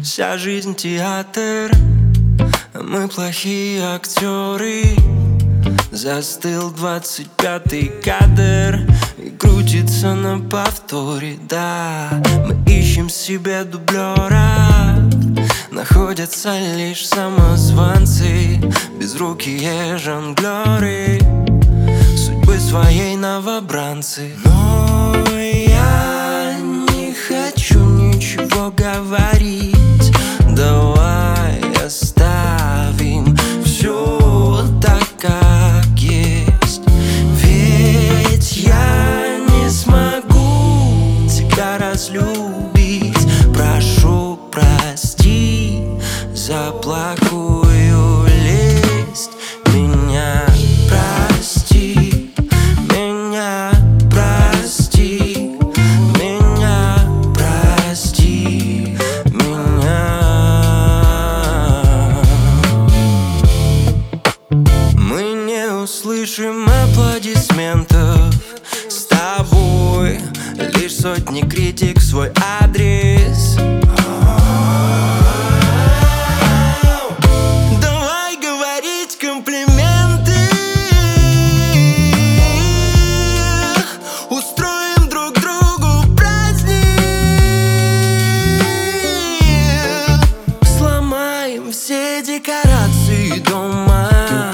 Вся жизнь театр, а мы плохие актеры. Застыл 25-й кадр и крутится на повторе. Да, мы ищем себе дублера, находятся лишь самозванцы, безрукие жонглеры, судьбы своей новобранцы. Но я не хочу ничего говорить. Давай оставим все так, как есть. Ведь я не смогу тебя разлюбить. Прошу, прости за плохую лесть. Меня прости, меня прости, меня прости, меня. Мы не услышим аплодисментов с тобой, лишь сотни критик в свой адрес. Давай говорить комплименты, устроим друг другу праздник, сломаем все декорации дома,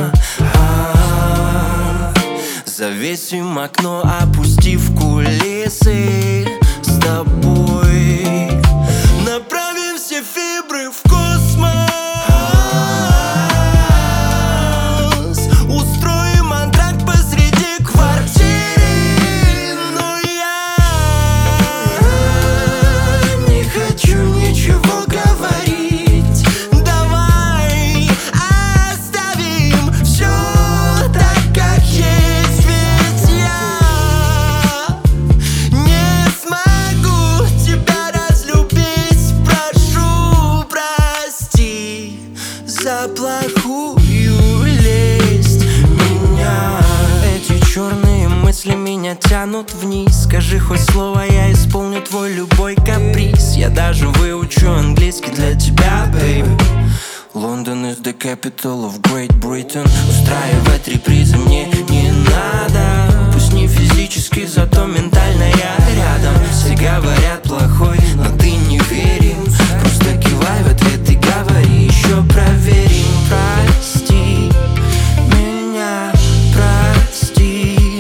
завесим окно, опустив кулисы. С тобой направим все фибры в космос, устроим антракт посреди квартиры. Но я не хочу ничего говорить. Давай оставим все так, как есть. Ведь я не смогу тебя разлюбить. Прошу, прости за плохую лесть. Меня эти черные мысли меня тянут вниз. Скажи хоть слово, я исполню твой любой каприз. Я даже выучу английский для тебя, baby. Лондон is the capital of Great Britain. Устраивать репризы мне не надо. Пусть не физически, зато ментально я рядом. Все говорят плохой, но ты не верим. Просто кивай в ответ и говори, еще проверим. Прости меня, прости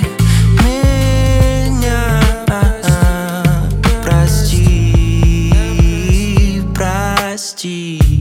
меня, прости, прости.